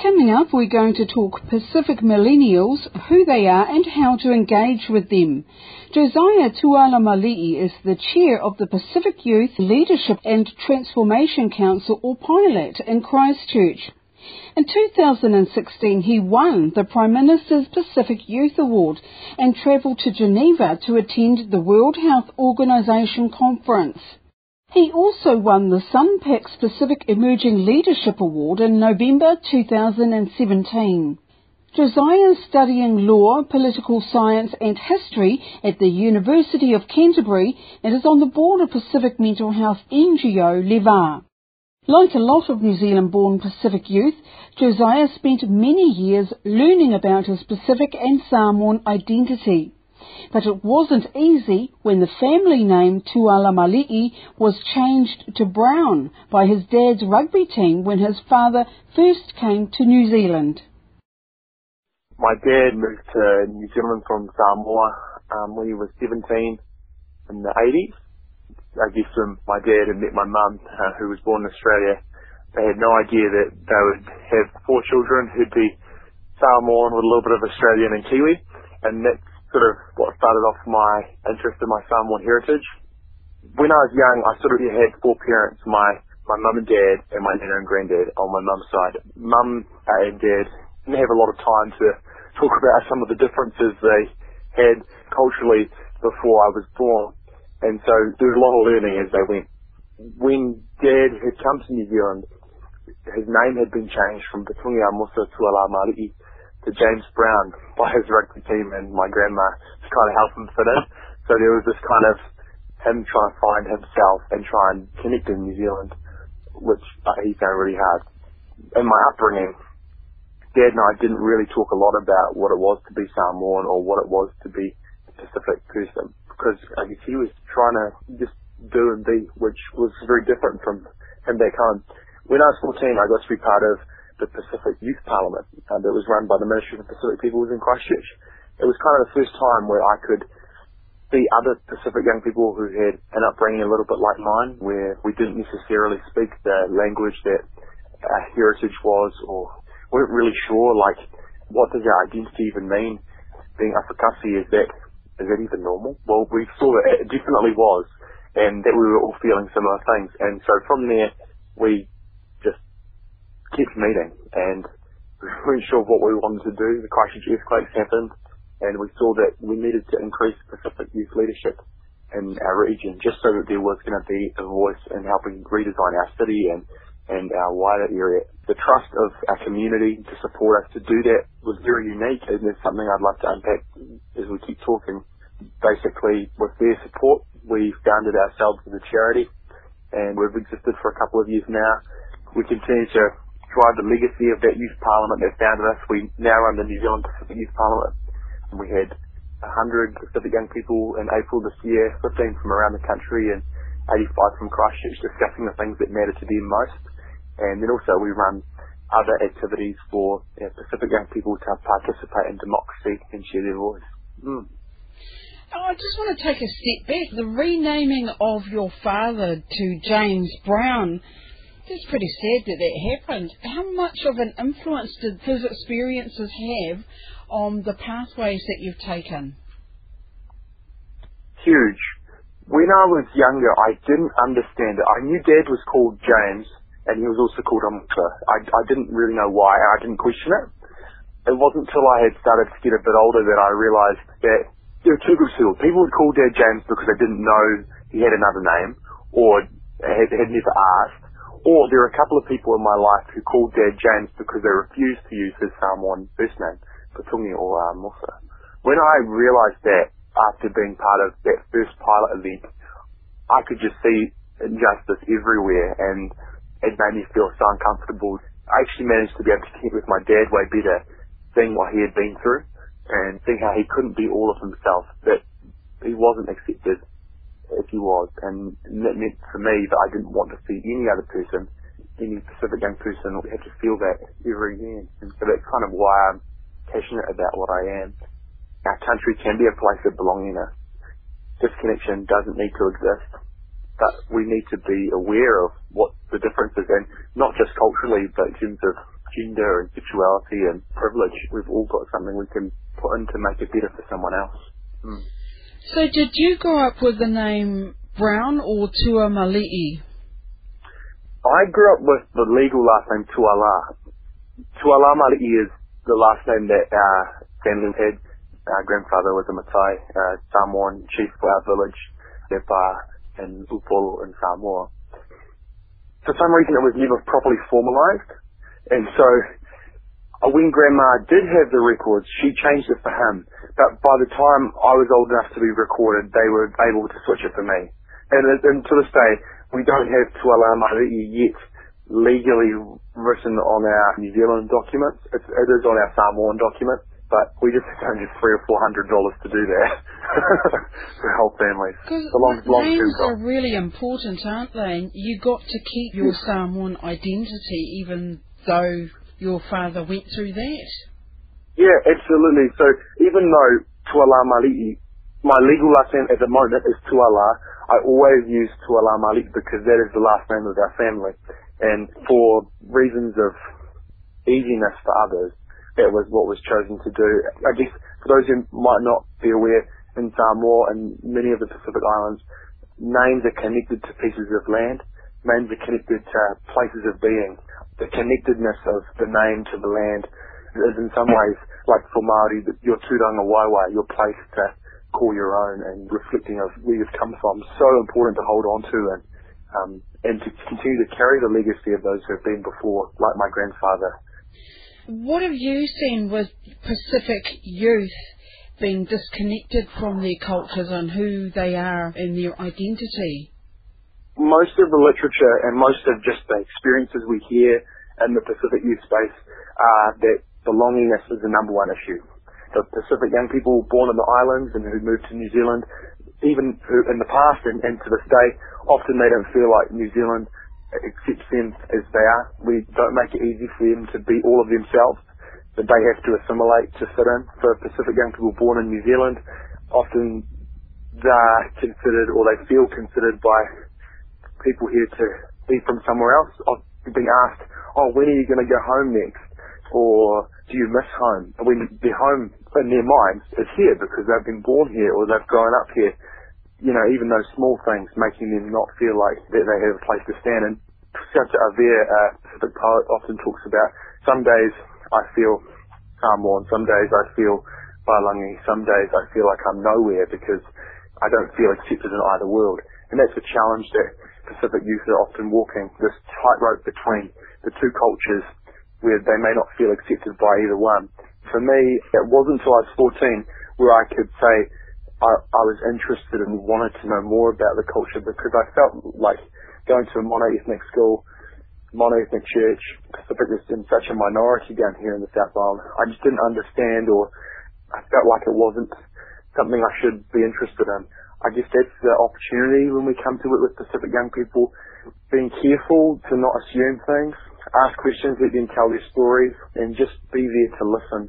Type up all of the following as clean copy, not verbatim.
Coming up, we're going to talk Pacific millennials, who they are and how to engage with them. Josiah Tualamalii is the chair of the Pacific Youth Leadership and Transformation Council, or PILAT, in Christchurch. In 2016, he won the Prime Minister's Pacific Youth Award and travelled to Geneva to attend the World Health Organization conference. He also won the Sunpax Pacific Emerging Leadership Award in November 2017. Josiah is studying law, political science and history at the University of Canterbury and is on the board of Pacific mental health NGO Levar. Like a lot of New Zealand-born Pacific youth, Josiah spent many years learning about his Pacific and Samoan identity. But it wasn't easy when the family name Tualamalii was changed to Brown by his dad's rugby team when his father first came to New Zealand. My dad moved to New Zealand from Samoa when he was 17 in the 80s. I guess when my dad had met my mum, who was born in Australia, they had no idea that they would have 4 children who'd be Samoan with a little bit of Australian and Kiwi, and that's sort of what started off my interest in my Samoan heritage. When I was young, I sort of had 4 parents, my mum and dad and my nana and granddad on my mum's side. Mum and dad didn't have a lot of time to talk about some of the differences they had culturally before I was born. And so there was a lot of learning as they went. When Dad had come to New Zealand, his name had been changed from Petungia Musa Tualamalii to James Brown by his rugby team and my grandma to kind of help him fit in. So there was this kind of him trying to find himself and try and connect in New Zealand, which he found really hard. In my upbringing, Dad and I didn't really talk a lot about what it was to be Samoan or what it was to be a Pacific person, because I guess he was trying to just do and be, which was very different from him back home. When I was 14, I got to be part of the Pacific Youth Parliament that was run by the Ministry of Pacific Peoples in Christchurch. It was kind of the first time where I could see other Pacific young people who had an upbringing a little bit like mine, where we didn't necessarily speak the language that our heritage was, or weren't really sure, like, what does our identity even mean? Being Afakasi, is that even normal? Well, we saw that it definitely was, and that we were all feeling similar things. And so from there, we just kept meeting, and we weren't sure what we wanted to do. The Christchurch earthquakes happened, and we saw that we needed to increase Pacific youth leadership in our region, just so that there was going to be a voice in helping redesign our city and our wider area. The trust of our community to support us to do that was very unique, and there's something I'd like to unpack as we keep talking. Basically, with their support, we founded ourselves as a charity, and we've existed for a couple of years now. We continue to drive the legacy of that youth parliament that founded us. We now run the New Zealand Pacific Youth Parliament, and we had 100 Pacific young people in April this year, 15 from around the country and 85 from Christchurch, discussing the things that matter to them most. And then also we run other activities for Pacific young people to participate in democracy and share their voice. I just want to take a step back. The renaming of your father to James Brown, it's pretty sad that happened. How much of an influence did his experiences have on the pathways that you've taken? Huge. When I was younger, I didn't understand it. I knew Dad was called James, and he was also called Amuka. I didn't really know why. I didn't question it. It wasn't until I had started to get a bit older that I realised that there were 2 groups of people. People would call Dad James because they didn't know he had another name, or had never asked. Or there were a couple of people in my life who called Dad James because they refused to use his Samoan first name, Petungia or Musa. When I realised that, after being part of that first pilot event, I could just see injustice everywhere, and it made me feel so uncomfortable. I actually managed to be able to connect with my dad way better, seeing what he had been through, and seeing how he couldn't be all of himself, that he wasn't accepted as he was, and that meant for me that I didn't want to see any other person, any Pacific young person, have to feel that ever again. And so that's kind of why I'm passionate about what I am. Our country can be a place of belongingness. Disconnection doesn't need to exist, but we need to be aware of what the difference is, and not just culturally, but in terms of gender and sexuality and privilege. We've all got something we can put in to make it better for someone else. So did you grow up with the name Brown or Tuamali'i? I grew up with the legal last name Tuala. Tuala Mali'i is the last name that our family had. Our grandfather was a Matai, Samoan chief for our village, Lepa and Upolu in Samoa. For some reason it was never properly formalised, and so when Grandma did have the records, she changed it for him. But by the time I was old enough to be recorded, they were able to switch it for me. And to this day, we don't have Tuala Mali'i yet legally written on our New Zealand documents. It is on our Samoan document, but we just don't have $300 or $400 to do that for whole families. Because names are really important, aren't they? You got to keep your Samoan identity even though your father went through that. Yeah, absolutely. So even though Tuala Mali'i, my legal last name at the moment is Tuala, I always use Tuala Mali'i because that is the last name of our family. And for reasons of easiness for others, that was what was chosen to do. I guess for those who might not be aware, in Samoa and many of the Pacific Islands, names are connected to pieces of land. Names are connected to places of being. The connectedness of the name to the land is in some ways, like for Māori, your tūranga waiwai, your place to call your own and reflecting of where you've come from. So important to hold on to and to continue to carry the legacy of those who have been before, like my grandfather. What have you seen with Pacific youth being disconnected from their cultures and who they are in their identity? Most of the literature and most of just the experiences we hear in the Pacific youth space are that belongingness is the number one issue. The Pacific young people born in the islands and who moved to New Zealand, even who in the past and to this day, often they don't feel like New Zealand accepts them as they are. We don't make it easy for them to be all of themselves, that they have to assimilate to fit in. For Pacific young people born in New Zealand, often they're considered, or they feel considered by people here to be from somewhere else. I've been asked, when are you going to go home next? Or do you miss home? And when their home in their minds is here because they've been born here or they've grown up here. You know, even those small things making them not feel like that they have a place to stand in. Santa Avea, Pacific poet, often talks about, some days I feel Samoan, some days I feel Wailangi, some days I feel like I'm nowhere because I don't feel accepted in either world. And that's the challenge that Pacific youth are often walking, this tightrope between the two cultures where they may not feel accepted by either one. For me, it wasn't until I was 14 where I could say I was interested and wanted to know more about the culture, because I felt like going to a mono-ethnic school, mono-ethnic church, Pacific was in such a minority down here in the South Island. I just didn't understand, or I felt like it wasn't something I should be interested in. I guess that's the opportunity when we come to it with Pacific young people, being careful to not assume things, ask questions, let them tell their stories, and just be there to listen.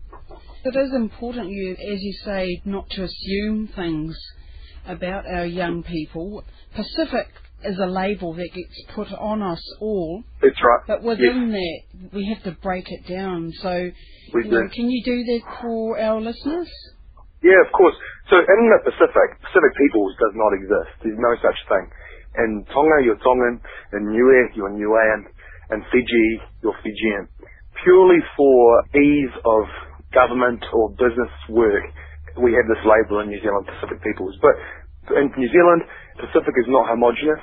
It is important, as you say, not to assume things about our young people. Pacific is a label that gets put on us all. That's right. But within that, we have to break it down. So, can you do that for our listeners? Yeah, of course. So in the Pacific peoples does not exist. There's no such thing. In Tonga, you're Tongan. In Niue, you're Niuean. In Fiji, you're Fijian. Purely for ease of government or business work, we have this label in New Zealand, Pacific peoples. But in New Zealand, Pacific is not homogenous.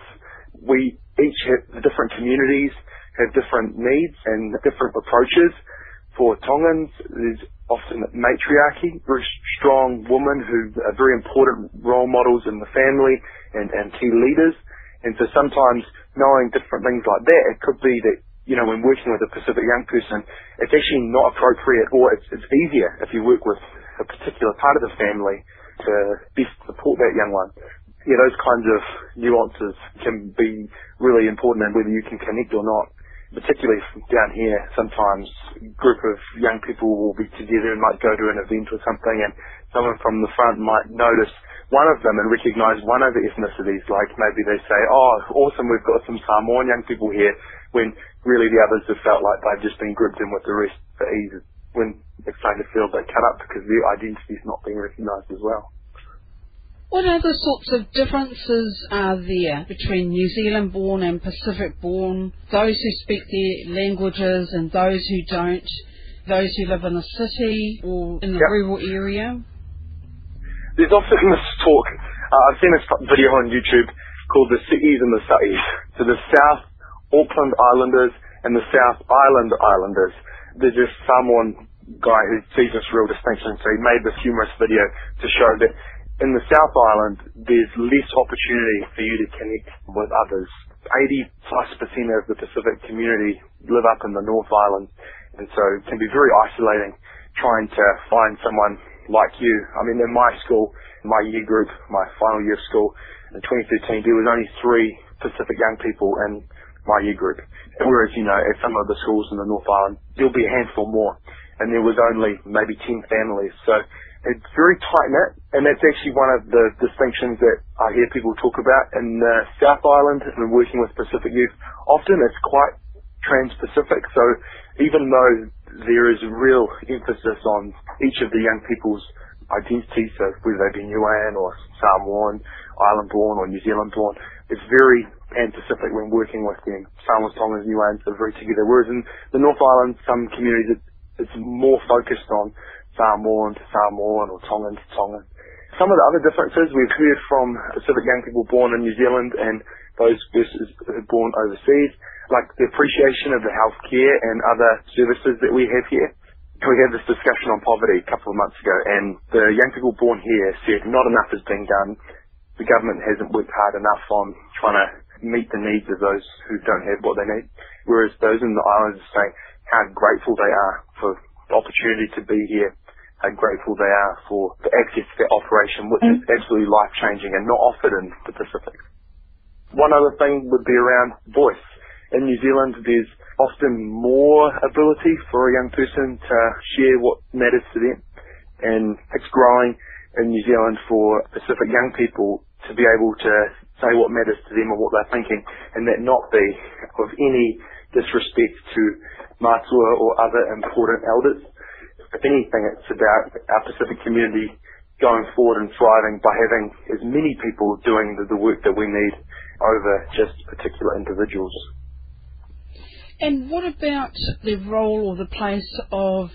We each have different communities, have different needs and different approaches. For Tongans, there's often matriarchy, very strong women who are very important role models in the family and key leaders. And so sometimes knowing different things like that, it could be that, when working with a Pacific young person, it's actually not appropriate, or it's easier if you work with a particular part of the family to best support that young one. Yeah, those kinds of nuances can be really important in whether you can connect or not. Particularly down here, sometimes a group of young people will be together and might go to an event or something, and someone from the front might notice one of them and recognise one of the ethnicities, like maybe they say, oh, awesome, we've got some Samoan young people here, when really the others have felt like they've just been grouped in with the rest for ease, when it's starting to feel a bit cut up because their identity is not being recognised as well. What other sorts of differences are there between New Zealand-born and Pacific-born, those who speak their languages and those who don't, those who live in the city or in the rural area? There's often this talk, I've seen this video on YouTube called the Cities and the Sa'is. So the South Auckland Islanders and the South Island Islanders. There's this Samoan guy who sees this real distinction, so he made this humorous video to show that in the South Island there's less opportunity for you to connect with others. 80+% of the Pacific community live up in the North Island, and so it can be very isolating trying to find someone like you. I mean, in my school, my year group, my final year of school, in 2013, there was only 3 Pacific young people in my year group. Whereas, you know, at some of the schools in the North Island, there'll be a handful more. And there was only maybe 10 families. So it's very tight-knit, and that's actually one of the distinctions that I hear people talk about. In the South Island, and working with Pacific youth, often it's quite trans-Pacific. So even though there is a real emphasis on each of the young people's identity, so whether they be Niuean or Samoan, Island-born or New Zealand-born, it's very pan-Pacific when working with them. Samoans, Tongans, Niueans are very together. Whereas in the North Island, some communities, it's more focused on Samoan to Samoan or Tongan to Tongan. Some of the other differences we've heard from Pacific young people born in New Zealand and those versus born overseas, like the appreciation of the healthcare and other services that we have here. We had this discussion on poverty a couple of months ago, and the young people born here said not enough is being done. The government hasn't worked hard enough on trying to meet the needs of those who don't have what they need. Whereas those in the islands are saying how grateful they are for the opportunity to be here, how grateful they are for the access to that operation, which is absolutely life-changing and not offered in the Pacific. One other thing would be around voice. In New Zealand, there's often more ability for a young person to share what matters to them. And it's growing in New Zealand for Pacific young people to be able to say what matters to them and what they're thinking, and that not be of any disrespect to matua or other important elders. If anything, it's about our Pacific community going forward and thriving by having as many people doing the work that we need over just particular individuals. And what about the role or the place of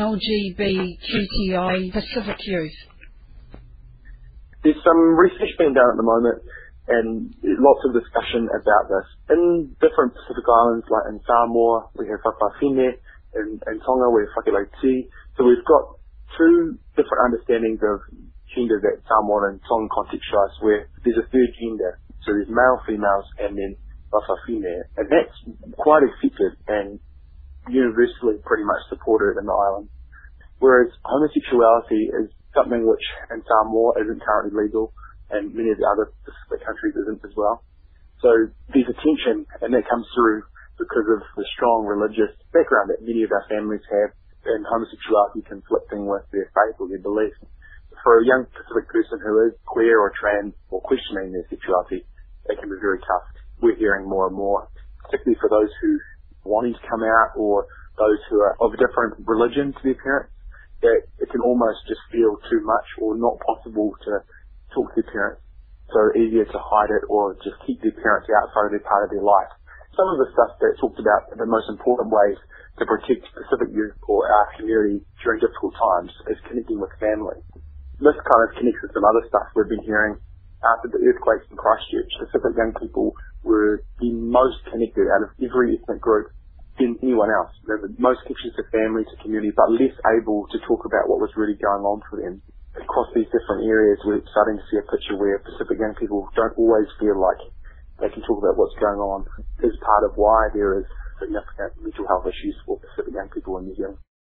LGBTI Pacific youth? There's some research being done at the moment and lots of discussion about this. In different Pacific islands, like in Samoa, we have Whakawhine, in Tonga we have Whakelauti. So we've got 2 different understandings of gender that Samoan and Tongan contextualise, where there's a third gender. So there's male, females, and then Whakawhine. And that's quite accepted and universally pretty much supported in the island. Whereas homosexuality is something which in Samoa isn't currently legal, and many of the other Pacific countries isn't as well. So there's a tension, and that comes through because of the strong religious background that many of our families have, and homosexuality conflicting with their faith or their beliefs. For a young Pacific person who is queer or trans or questioning their sexuality, it can be very tough. We're hearing more and more, particularly for those who are wanting to come out or those who are of a different religion to their parents, that it can almost just feel too much or not possible to talk to their parents. So easier to hide it or just keep their parents outside of their part of their life. Some of the stuff that's talked about the most important ways to protect Pacific youth or our community during difficult times is connecting with family. This kind of connects with some other stuff we've been hearing after the earthquakes in Christchurch. Pacific young people were the most connected out of every ethnic group than anyone else. They were the most connected to family, to community, but less able to talk about what was really going on for them. Across these different areas, we're starting to see a picture where Pacific young people don't always feel like they can talk about what's going on. This is part of why there is significant mental health issues for Pacific young people in New Zealand.